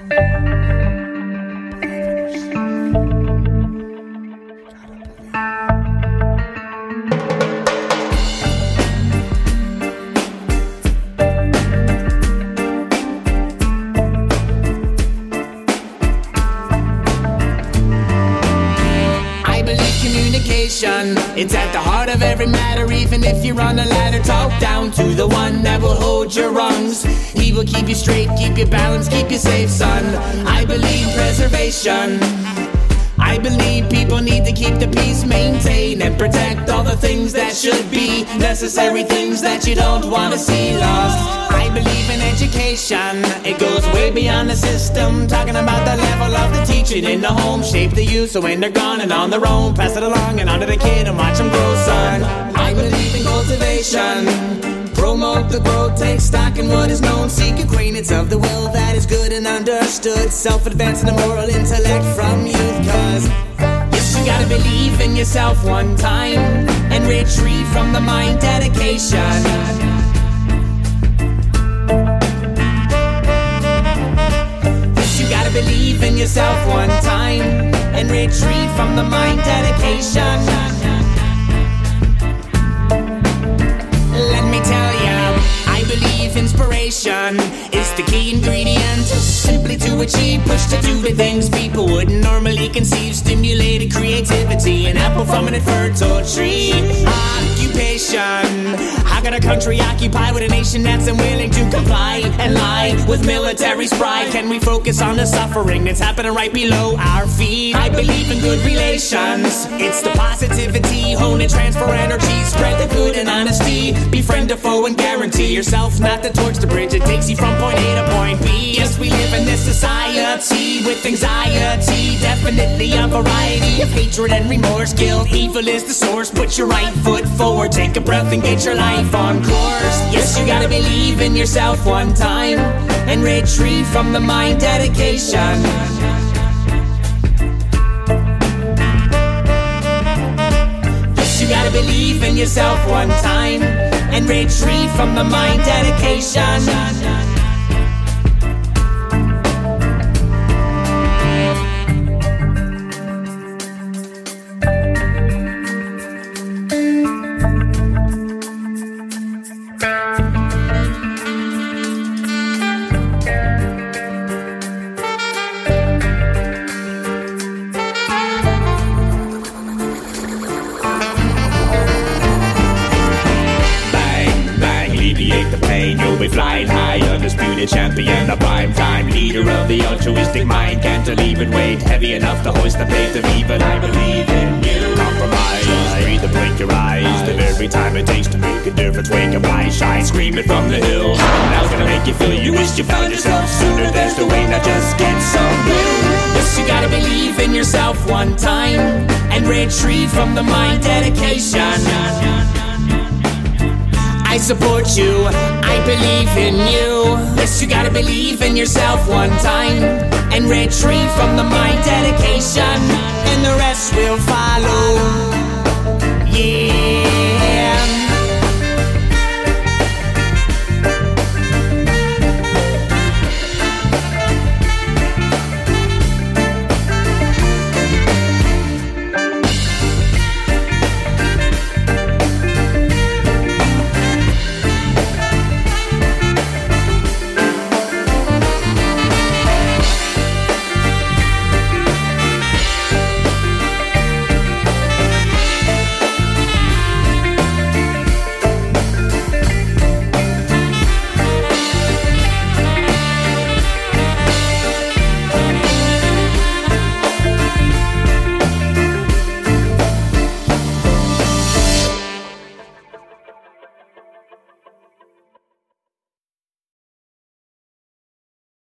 It's at the heart of every matter, even if you're on a ladder. Talk down to the one that will hold your rungs. He will keep you straight, keep you balanced, keep you safe, son. I believe preservation. I believe people need to keep the peace, maintain and protect all the things that should be necessary, things that you don't want to see lost. I believe in education. It goes way beyond the system, talking about the level of the teaching in the home. Shape the youth so when they're gone and on their own, pass it along and onto the kid and watch them grow, son. I believe in cultivation. Promote the growth, take stock in what is known. Seek acquaintance of the will that is good and understood. Self-advancing the moral intellect from youth. Cause yes, you gotta believe in yourself one time and retreat from the mind dedication. Yes, you gotta believe in yourself one time and retreat from the mind dedication. Let me tell ya, I believe inspiration is the key ingredient. Simply to achieve, push to do the things people wouldn't normally conceive. Stimulated creativity, an apple from an infertile tree. Occupation, I got a country occupied with a nation that's unwilling to comply and lie with military's pride. Can we focus on the suffering that's happening right below our feet? I believe in good relations. It's the positivity, hone and transfer energy, spread the good and honesty, befriend a foe and guarantee yourself not to torch the bridge that takes you from point A to point B. Yes, we live in this society with anxiety, definitely a variety of hatred and remorse. Guilt, evil is the source. Put your right foot forward, take a breath and get your life on course. Yes, you gotta believe in yourself one time and retreat from the mind dedication. Yes, you gotta believe in yourself one time and retreat from the mind dedication. Flying high, undisputed champion, a prime time leader of the altruistic mind. Can't leave it weight heavy enough to hoist the faith of evil. I believe in you. Compromise, breathe and blink your eyes. The very time it takes to make a difference, wake up, rise, shine, scream it from the hills. Now's gonna make you feel you wish you found yourself sooner. There's the way, now just get some blue. Yes, you gotta believe in yourself one time and retreat from the mind dedication. I support you, I believe in you. Yes, you gotta believe in yourself one time and retreat from the mind dedication, and the rest will follow. Yeah.